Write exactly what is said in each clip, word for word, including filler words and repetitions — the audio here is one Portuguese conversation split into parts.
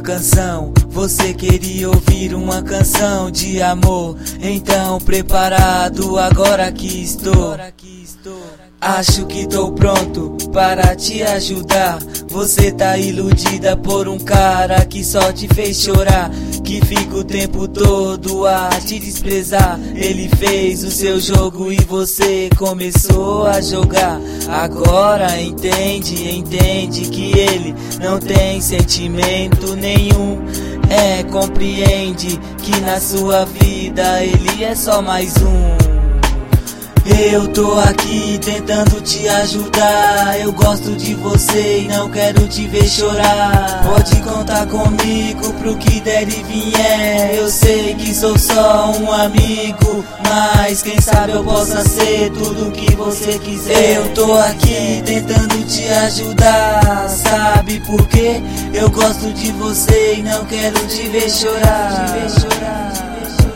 canção. Você queria ouvir uma canção de amor, então preparado, agora que estou. Acho que tô pronto para te ajudar. Você tá iludida por um cara que só te fez chorar, que fica o tempo todo a te desprezar. Ele fez o seu jogo e você começou a jogar. Agora entende, entende que ele não tem sentimento nenhum. É, compreende que na sua vida ele é só mais um. Eu tô aqui tentando te ajudar. Eu gosto de você e não quero te ver chorar. Pode contar comigo pro que der e vier. Eu sei que sou só um amigo, mas quem sabe eu possa ser tudo que você quiser. Eu tô aqui tentando te ajudar. Sabe por quê? Eu gosto de você e não quero te ver chorar. Te ver chorar.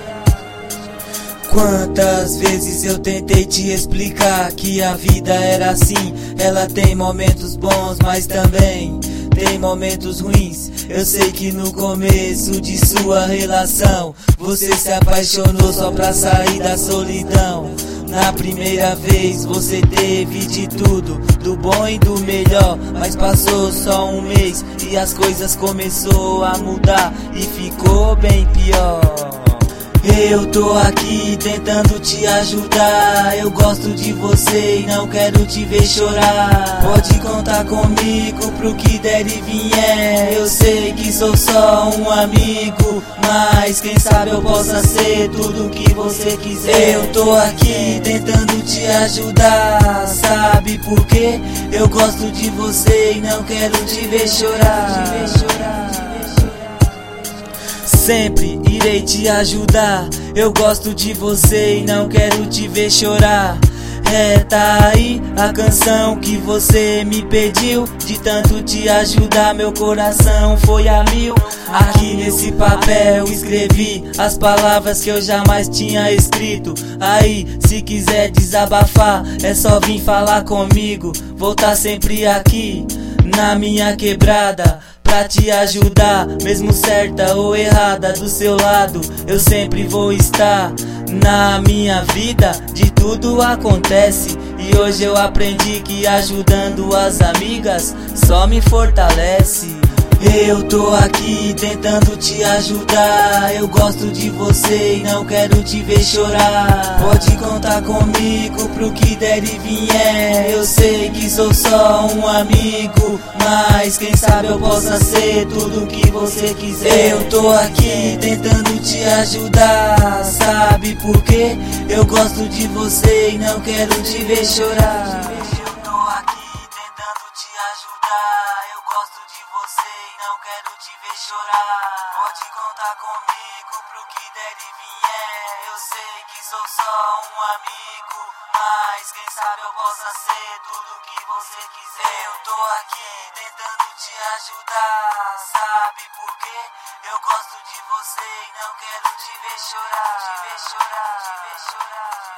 Quantas vezes eu tentei te explicar que a vida era assim. Ela tem momentos bons, mas também tem momentos ruins. Eu sei que no começo de sua relação você se apaixonou só pra sair da solidão. Na primeira vez você teve de tudo, do bom e do melhor, mas passou só um mês e as coisas começou a mudar e ficou bem pior. Eu tô aqui tentando te ajudar. Eu gosto de você e não quero te ver chorar. Pode contar comigo pro que der e vier. Eu sei que sou só um amigo, mas quem sabe eu possa ser tudo que você quiser. Eu tô aqui tentando te ajudar. Sabe por quê? Eu gosto de você e não quero te ver chorar. Te ver chorar. Sempre irei te ajudar. Eu gosto de você e não quero te ver chorar. É, tá aí a canção que você me pediu. De tanto te ajudar, meu coração foi a mil. Aqui nesse papel escrevi as palavras que eu jamais tinha escrito. Aí, se quiser desabafar, é só vir falar comigo. Vou tá sempre aqui na minha quebrada pra te ajudar, mesmo certa ou errada, do seu lado eu sempre vou estar. Na minha vida de tudo acontece, e hoje eu aprendi que ajudando as amigas só me fortalece. Eu tô aqui tentando te ajudar. Eu gosto de você e não quero te ver chorar. Pode contar comigo pro que der e vier. Eu sei que sou só um amigo, mas quem sabe eu possa ser tudo que você quiser. Eu tô aqui tentando te ajudar. Sabe por quê? Eu gosto de você e não quero te ver chorar. Eu tô aqui tentando te ajudar. Eu gosto de você e não quero te ver chorar. Pode contar comigo pro que der e vier. Eu sei que sou só um amigo, mas quem sabe eu possa ser tudo que você quiser. Eu tô aqui tentando te ajudar. Sabe por quê? Eu gosto de você e não quero te ver chorar. Te ver chorar, te ver chorar.